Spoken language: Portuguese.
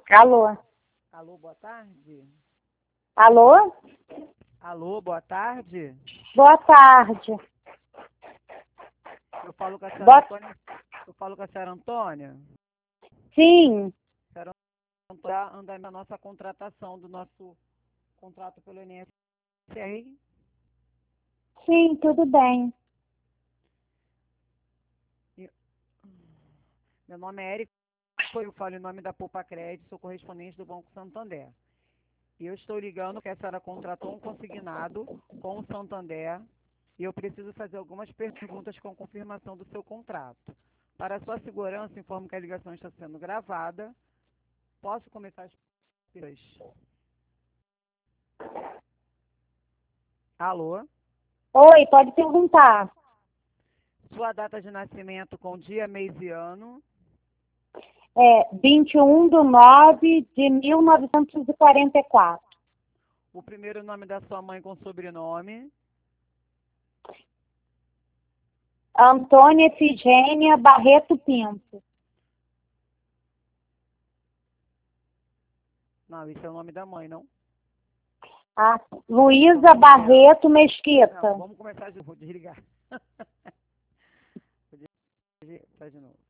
Alô? Alô, boa tarde. Alô? Alô, boa tarde. Boa tarde. Eu falo com a senhora Boa... Antônia. Eu falo com a senhora Antônia. Sim, A senhora Antônia anda na nossa contratação do nosso contrato pelo INSS. sim, tudo bem. Meu nome é Érico, eu falo em nome da Poupa Crédito, sou correspondente do Banco Santander. E eu estou ligando porque a senhora contratou um consignado com o Santander e eu preciso fazer algumas perguntas com confirmação do seu contrato. Para sua segurança, informo que a ligação está sendo gravada. Posso começar as perguntas? Alô? Oi, pode perguntar. Sua data de nascimento com dia, mês e ano. 21/9/1944. O primeiro nome da sua mãe com sobrenome. Antônia Efigênia Barreto Pinto. Não, isso é o nome da mãe, não? Luísa Barreto Não, Mesquita. vamos começar de novo, vou desligar. Vou desligar de novo.